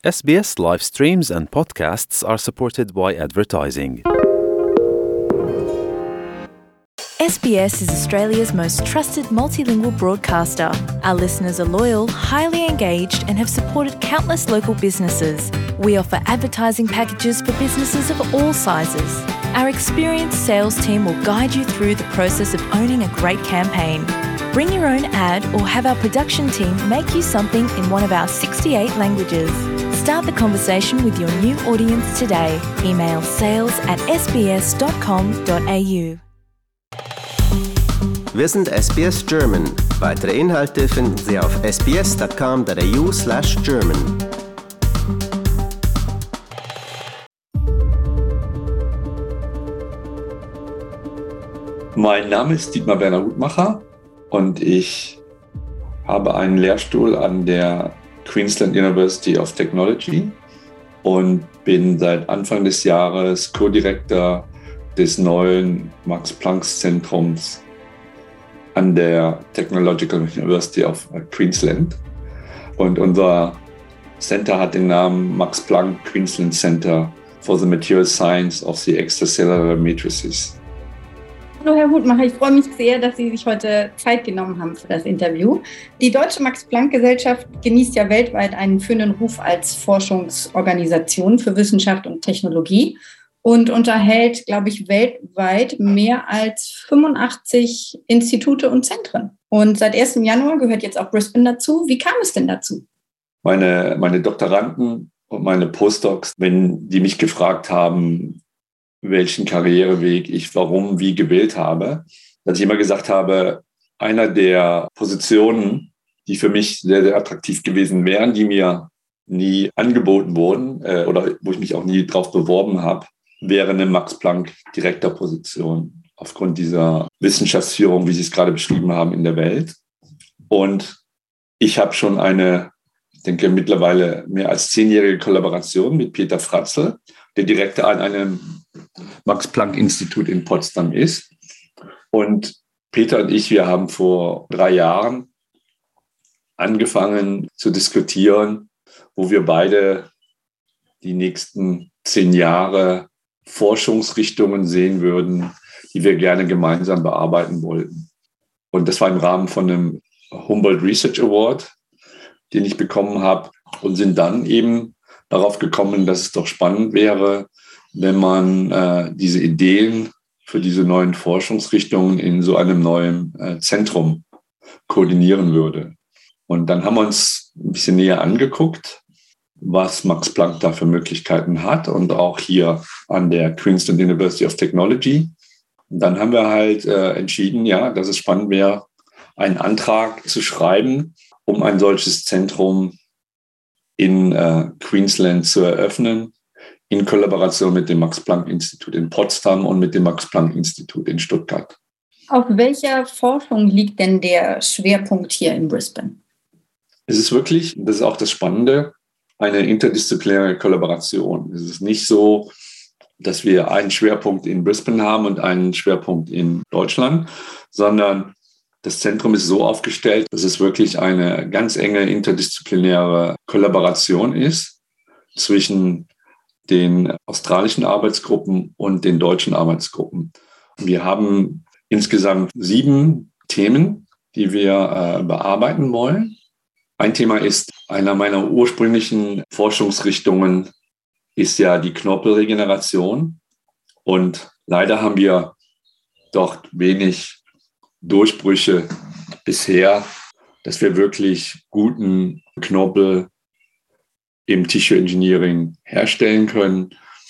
SBS live streams and podcasts are supported by advertising. SBS is Australia's most trusted multilingual broadcaster. Our listeners are loyal, highly engaged, and have supported countless local businesses. We offer advertising packages for businesses of all sizes. Our experienced sales team will guide you through the process of owning a great campaign. Bring your own ad or have our production team make you something in one of our 68 languages. Start the conversation with your new audience today. Email sales@sbs.com.au. Wir sind SBS German. Weitere Inhalte finden Sie auf sbs.com.au/German. Mein Name ist Dietmar Werner Hutmacher und ich habe einen Lehrstuhl an der Queensland University of Technology und bin seit Anfang des Jahres Co-Director des neuen Max-Planck-Zentrums an der Technological University of Queensland. Und unser Center hat den Namen Max Planck Queensland Center for the Material Science of the Extracellular Matrices. Hallo Herr Hutmacher, ich freue mich sehr, dass Sie sich heute Zeit genommen haben für das Interview. Die Deutsche Max-Planck-Gesellschaft genießt ja weltweit einen führenden Ruf als Forschungsorganisation für Wissenschaft und Technologie und unterhält, glaube ich, weltweit mehr als 85 Institute und Zentren. Und seit 1. Januar gehört jetzt auch Brisbane dazu. Wie kam es denn dazu? Meine Doktoranden und meine Postdocs, wenn die mich gefragt haben, welchen Karriereweg ich warum, wie gewählt habe, dass ich immer gesagt habe, einer der Positionen, die für mich sehr, sehr attraktiv gewesen wären, die mir nie angeboten wurden oder wo ich mich auch nie drauf beworben habe, wäre eine Max-Planck-Direktorposition aufgrund dieser Wissenschaftsführung, wie Sie es gerade beschrieben haben, in der Welt. Und ich habe schon eine, ich denke, mittlerweile mehr als 10-jährige Kollaboration mit Peter Fratzl, der Direktor an einem Max-Planck-Institut in Potsdam ist. Und Peter und ich, wir haben vor 3 Jahren angefangen zu diskutieren, wo wir beide die nächsten 10 Jahre Forschungsrichtungen sehen würden, die wir gerne gemeinsam bearbeiten wollten. Und das war im Rahmen von einem Humboldt Research Award, den ich bekommen habe, und sind dann eben darauf gekommen, dass es doch spannend wäre, wenn man diese Ideen für diese neuen Forschungsrichtungen in so einem neuen Zentrum koordinieren würde. Und dann haben wir uns ein bisschen näher angeguckt, was Max Planck da für Möglichkeiten hat und auch hier an der Queensland University of Technology. Und dann haben wir halt entschieden, ja, dass es spannend wäre, einen Antrag zu schreiben, um ein solches Zentrum in Queensland zu eröffnen, in Kollaboration mit dem Max-Planck-Institut in Potsdam und mit dem Max-Planck-Institut in Stuttgart. Auf welcher Forschung liegt denn der Schwerpunkt hier in Brisbane? Es ist wirklich, das ist auch das Spannende, eine interdisziplinäre Kollaboration. Es ist nicht so, dass wir einen Schwerpunkt in Brisbane haben und einen Schwerpunkt in Deutschland, sondern das Zentrum ist so aufgestellt, dass es wirklich eine ganz enge interdisziplinäre Kollaboration ist zwischen den australischen Arbeitsgruppen und den deutschen Arbeitsgruppen. Wir haben insgesamt 7 Themen, die wir bearbeiten wollen. Ein Thema ist, einer meiner ursprünglichen Forschungsrichtungen ist ja die Knorpelregeneration. Und leider haben wir dort wenig Durchbrüche bisher, dass wir wirklich guten Knorpel im Tissue Engineering herstellen können,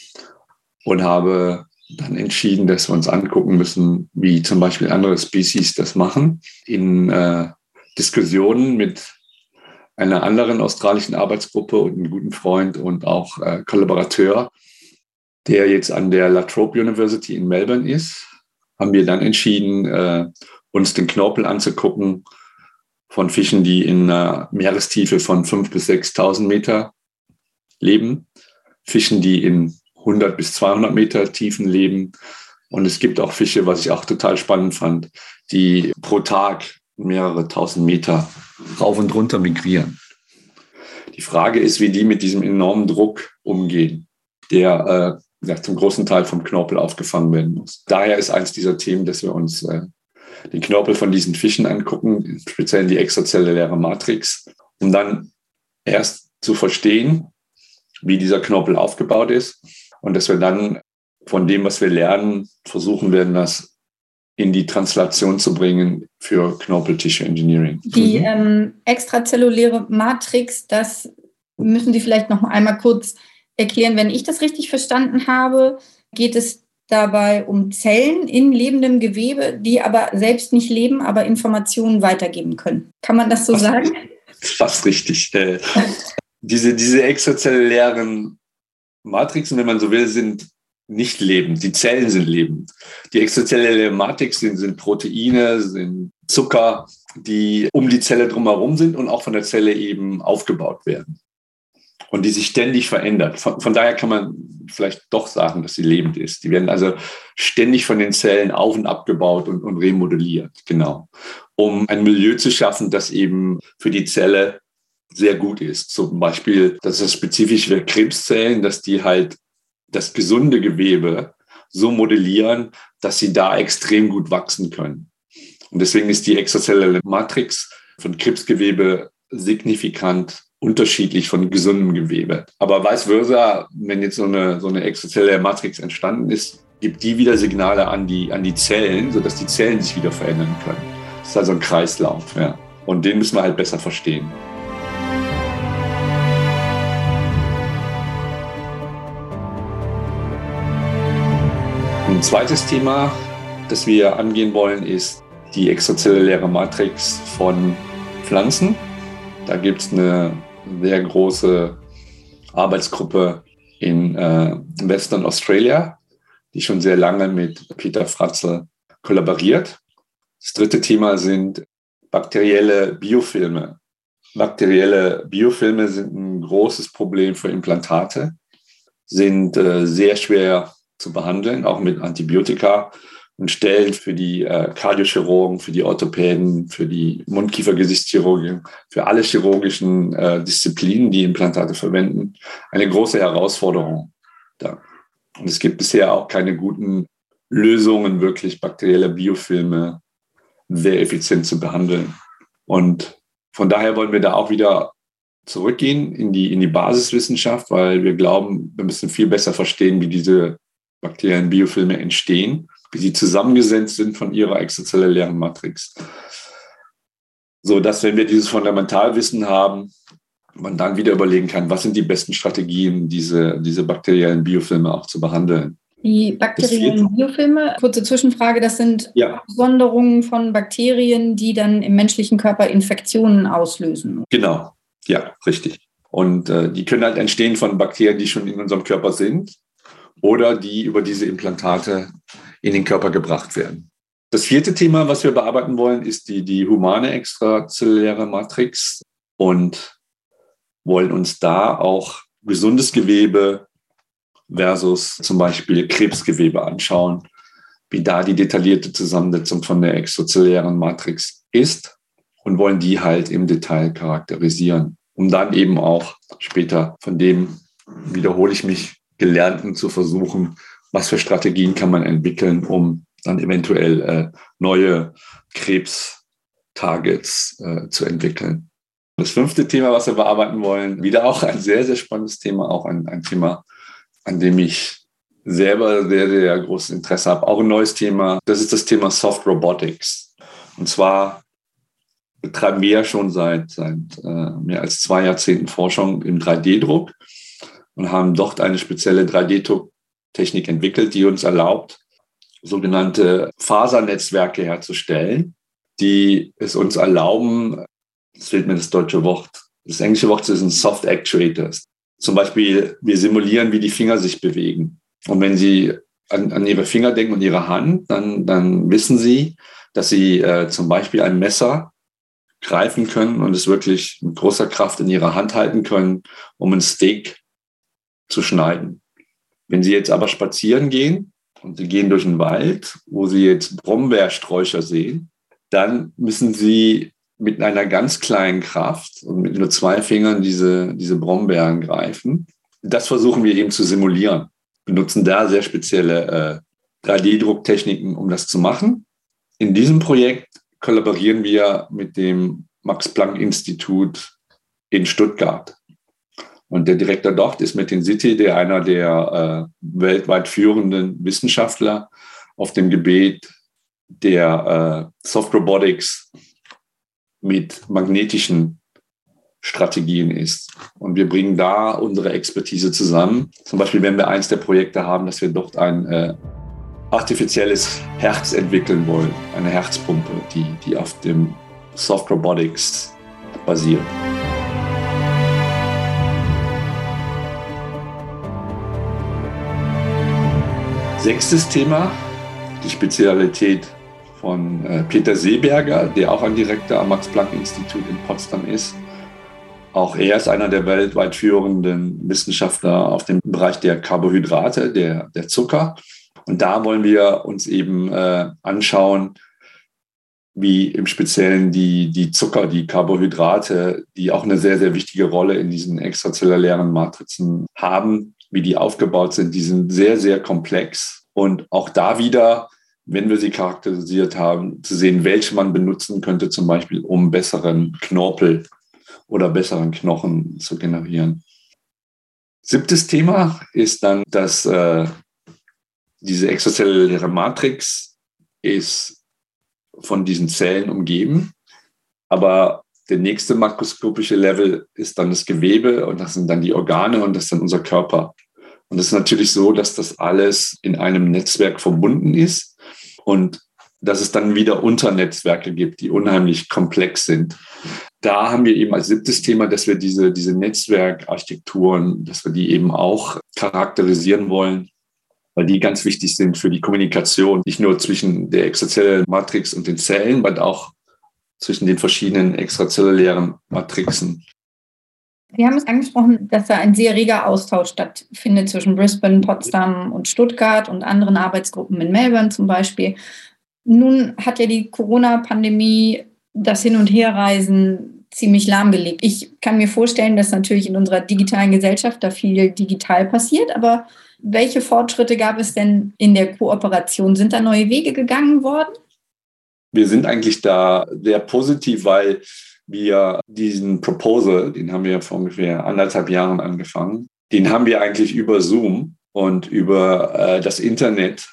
und habe dann entschieden, dass wir uns angucken müssen, wie zum Beispiel andere Species das machen. In Diskussionen mit einer anderen australischen Arbeitsgruppe und einem guten Freund und auch Kollaborateur, der jetzt an der La Trobe University in Melbourne ist, haben wir dann entschieden, uns den Knorpel anzugucken von Fischen, die in einer Meerestiefe von 5.000 bis 6.000 Meter leben, Fischen, die in 100 bis 200 Meter Tiefen leben. Und es gibt auch Fische, was ich auch total spannend fand, die pro Tag mehrere tausend Meter rauf und runter migrieren. Die Frage ist, wie die mit diesem enormen Druck umgehen, der zum großen Teil vom Knorpel aufgefangen werden muss. Daher ist eins dieser Themen, dass wir uns den Knorpel von diesen Fischen angucken, speziell die extrazelluläre Matrix, um dann erst zu verstehen, wie dieser Knorpel aufgebaut ist und dass wir dann von dem, was wir lernen, versuchen werden, das in die Translation zu bringen für Knorpel-Tissue Engineering. Die extrazelluläre Matrix, das müssen Sie vielleicht noch einmal kurz erklären. Wenn ich das richtig verstanden habe, geht es dabei um Zellen in lebendem Gewebe, die aber selbst nicht leben, aber Informationen weitergeben können. Kann man das so sagen? Fast richtig. Diese extrazellulären Matrixen, wenn man so will, sind nicht lebend. Die Zellen sind lebend. Die extrazelluläre Matrix sind Proteine, sind Zucker, die um die Zelle drumherum sind und auch von der Zelle eben aufgebaut werden. Und die sich ständig verändert. Von daher kann man vielleicht doch sagen, dass sie lebend ist. Die werden also ständig von den Zellen auf- und abgebaut und remodelliert, genau. Um ein Milieu zu schaffen, das eben für die Zelle sehr gut ist. Zum Beispiel, das ist spezifisch für Krebszellen, dass die halt das gesunde Gewebe so modellieren, dass sie da extrem gut wachsen können. Und deswegen ist die extrazelluläre Matrix von Krebsgewebe signifikant unterschiedlich von gesundem Gewebe. Aber vice versa, wenn jetzt so eine extrazelluläre Matrix entstanden ist, gibt die wieder Signale an die Zellen, sodass die Zellen sich wieder verändern können. Das ist also ein Kreislauf. Ja. Und den müssen wir halt besser verstehen. Ein zweites Thema, das wir angehen wollen, ist die extrazelluläre Matrix von Pflanzen. Da gibt es eine sehr große Arbeitsgruppe in Western Australia, die schon sehr lange mit Peter Fratzel kollaboriert. Das dritte Thema sind bakterielle Biofilme. Bakterielle Biofilme sind ein großes Problem für Implantate, sind sehr schwer zu behandeln, auch mit Antibiotika, und stellen für die Kardiochirurgen, für die Orthopäden, für die Mund-Kiefer-Gesichtschirurgen, für alle chirurgischen Disziplinen, die Implantate verwenden, eine große Herausforderung dar. Und es gibt bisher auch keine guten Lösungen, wirklich bakterielle Biofilme sehr effizient zu behandeln. Und von daher wollen wir da auch wieder zurückgehen in die Basiswissenschaft, weil wir glauben, wir müssen viel besser verstehen, wie diese bakteriellen Biofilme entstehen, wie sie zusammengesetzt sind von ihrer extrazellulären Matrix. So dass, wenn wir dieses Fundamentalwissen haben, man dann wieder überlegen kann, was sind die besten Strategien, diese bakteriellen Biofilme auch zu behandeln. Die bakteriellen Biofilme, kurze Zwischenfrage, das sind Absonderungen von Bakterien, die dann im menschlichen Körper Infektionen auslösen. Genau, ja, richtig. Und die können halt entstehen von Bakterien, die schon in unserem Körper sind oder die über diese Implantate in den Körper gebracht werden. Das vierte Thema, was wir bearbeiten wollen, ist die humane extrazelluläre Matrix und wollen uns da auch gesundes Gewebe versus zum Beispiel Krebsgewebe anschauen, wie da die detaillierte Zusammensetzung von der extrazellulären Matrix ist und wollen die halt im Detail charakterisieren, um dann eben auch später von dem, wiederhole ich mich, Gelernten zu versuchen, was für Strategien kann man entwickeln, um dann eventuell neue Krebstargets zu entwickeln. Das fünfte Thema, was wir bearbeiten wollen, wieder auch ein sehr, sehr spannendes Thema, auch ein Thema, an dem ich selber sehr, sehr großes Interesse habe. Auch ein neues Thema, das ist das Thema Soft Robotics. Und zwar betreiben wir ja schon seit mehr als 2 Jahrzehnten Forschung im 3D-Druck und haben dort eine spezielle 3D-Drucktechnik entwickelt, die uns erlaubt, sogenannte Fasernetzwerke herzustellen, die es uns erlauben, es fehlt mir das deutsche Wort, das englische Wort sind Soft Actuators. Zum Beispiel, wir simulieren, wie die Finger sich bewegen. Und wenn Sie an Ihre Finger denken und Ihre Hand, dann wissen Sie, dass Sie zum Beispiel ein Messer greifen können und es wirklich mit großer Kraft in Ihrer Hand halten können, um ein Steak zu schneiden. Wenn Sie jetzt aber spazieren gehen und Sie gehen durch den Wald, wo Sie jetzt Brombeersträucher sehen, dann müssen Sie mit einer ganz kleinen Kraft und mit nur 2 Fingern diese Brombeeren greifen. Das versuchen wir eben zu simulieren. Wir nutzen da sehr spezielle 3D-Drucktechniken, um das zu machen. In diesem Projekt kollaborieren wir mit dem Max-Planck-Institut in Stuttgart. Und der Direktor dort ist Metin Sitti, der einer der weltweit führenden Wissenschaftler auf dem Gebiet der Soft Robotics mit magnetischen Strategien ist. Und wir bringen da unsere Expertise zusammen. Zum Beispiel, wenn wir eins der Projekte haben, dass wir dort ein artifizielles Herz entwickeln wollen, eine Herzpumpe, die auf dem Soft Robotics basiert. Sechstes Thema, die Spezialität von Peter Seeberger, der auch ein Direktor am Max-Planck-Institut in Potsdam ist. Auch er ist einer der weltweit führenden Wissenschaftler auf dem Bereich der Carbohydrate, der Zucker. Und da wollen wir uns eben anschauen, wie im Speziellen die Zucker, die Carbohydrate, die auch eine sehr, sehr wichtige Rolle in diesen extrazellulären Matrizen haben, wie die aufgebaut sind. Die sind sehr, sehr komplex. Und auch da wieder, wenn wir sie charakterisiert haben, zu sehen, welche man benutzen könnte, zum Beispiel, um besseren Knorpel oder besseren Knochen zu generieren. 7. Thema ist dann, dass diese extrazelluläre Matrix ist von diesen Zellen umgeben. Aber der nächste makroskopische Level ist dann das Gewebe und das sind dann die Organe und das ist dann unser Körper. Und es ist natürlich so, dass das alles in einem Netzwerk verbunden ist und dass es dann wieder Unternetzwerke gibt, die unheimlich komplex sind. Da haben wir eben als 7. Thema, dass wir diese Netzwerkarchitekturen, dass wir die eben auch charakterisieren wollen, weil die ganz wichtig sind für die Kommunikation, nicht nur zwischen der extrazellulären Matrix und den Zellen, sondern auch zwischen den verschiedenen extrazellulären Matrixen. Sie haben es angesprochen, dass da ein sehr reger Austausch stattfindet zwischen Brisbane, Potsdam und Stuttgart und anderen Arbeitsgruppen in Melbourne zum Beispiel. Nun hat ja die Corona-Pandemie das Hin- und Herreisen ziemlich lahmgelegt. Ich kann mir vorstellen, dass natürlich in unserer digitalen Gesellschaft da viel digital passiert, aber welche Fortschritte gab es denn in der Kooperation? Sind da neue Wege gegangen worden? Wir sind eigentlich da sehr positiv, weil wir diesen Proposal, den haben wir vor ungefähr 1,5 Jahren angefangen, den haben wir eigentlich über Zoom und über das Internet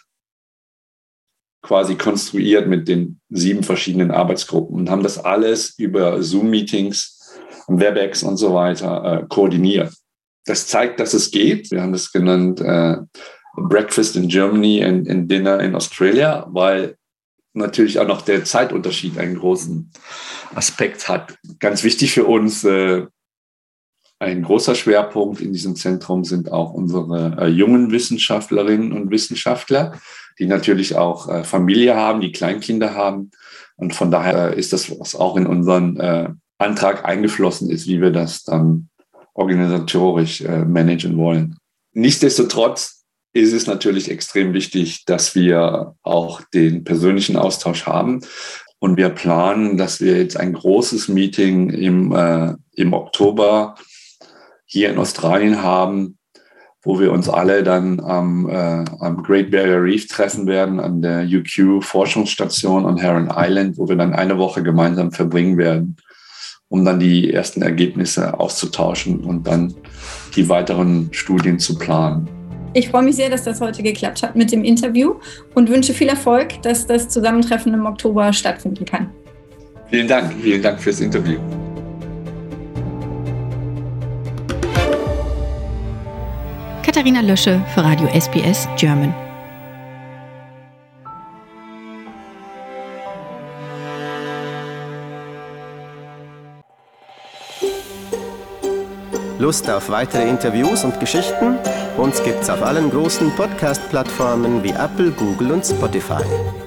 quasi konstruiert mit den 7 verschiedenen Arbeitsgruppen und haben das alles über Zoom-Meetings, Webex und so weiter koordiniert. Das zeigt, dass es geht. Wir haben das genannt Breakfast in Germany and Dinner in Australia, weil natürlich auch noch der Zeitunterschied einen großen Aspekt hat. Ganz wichtig für uns, ein großer Schwerpunkt in diesem Zentrum sind auch unsere jungen Wissenschaftlerinnen und Wissenschaftler, die natürlich auch Familie haben, die Kleinkinder haben. Und von daher ist das, was auch in unseren Antrag eingeflossen ist, wie wir das dann organisatorisch managen wollen. Nichtsdestotrotz ist es natürlich extrem wichtig, dass wir auch den persönlichen Austausch haben. Und wir planen, dass wir jetzt ein großes Meeting im Oktober hier in Australien haben, wo wir uns alle dann am Great Barrier Reef treffen werden, an der UQ-Forschungsstation on Heron Island, wo wir dann eine Woche gemeinsam verbringen werden, um dann die ersten Ergebnisse auszutauschen und dann die weiteren Studien zu planen. Ich freue mich sehr, dass das heute geklappt hat mit dem Interview und wünsche viel Erfolg, dass das Zusammentreffen im Oktober stattfinden kann. Vielen Dank fürs Interview. Katharina Lösche für Radio SBS German. Lust auf weitere Interviews und Geschichten? Uns gibt's auf allen großen Podcast-Plattformen wie Apple, Google und Spotify.